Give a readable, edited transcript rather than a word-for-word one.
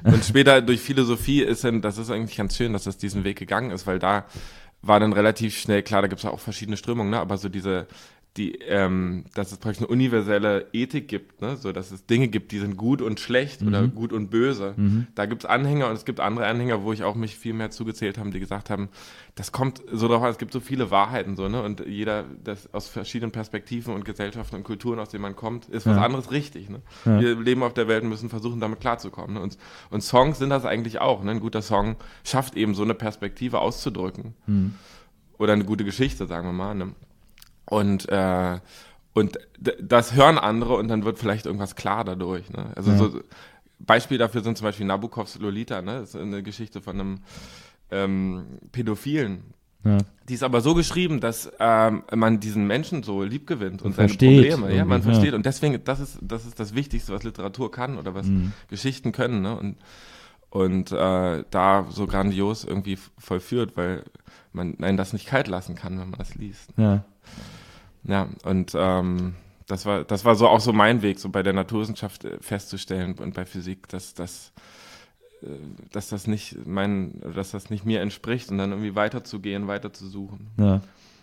Und später durch Philosophie das ist eigentlich ganz schön, dass das diesen Weg gegangen ist, weil da war dann relativ schnell klar, da gibt es ja auch verschiedene Strömungen, ne? Aber so dass es praktisch eine universelle Ethik gibt, ne? So, dass es Dinge gibt, die sind gut und schlecht oder gut und böse. Da gibt es Anhänger und es gibt andere Anhänger, wo ich auch mich viel mehr zugezählt habe, die gesagt haben, das kommt so drauf an, es gibt so viele Wahrheiten, so, ne? Und jeder, das aus verschiedenen Perspektiven und Gesellschaften und Kulturen, aus denen man kommt, ist was anderes richtig, ne? Ja. Wir leben auf der Welt und müssen versuchen, damit klarzukommen, ne? Und Songs sind das eigentlich auch, ne? Ein guter Song schafft eben so eine Perspektive auszudrücken. Oder eine gute Geschichte, sagen wir mal, ne? Und das hören andere und dann wird vielleicht irgendwas klar dadurch. Ne? Also so Beispiel dafür sind zum Beispiel Nabokovs Lolita, ne? Das ist eine Geschichte von einem Pädophilen. Ja. Die ist aber so geschrieben, dass man diesen Menschen so lieb gewinnt und seine versteht Probleme. Ja, man irgendwie, versteht. Und deswegen, das ist das Wichtigste, was Literatur kann oder was Geschichten können. Ne? Und da so grandios irgendwie vollführt, weil man einen das nicht kalt lassen kann, wenn man das liest. Ja. Ja, und das war so auch so mein Weg, so bei der Naturwissenschaft festzustellen und bei Physik, dass das nicht mir entspricht und dann irgendwie weiterzugehen, weiter zu suchen. Ja.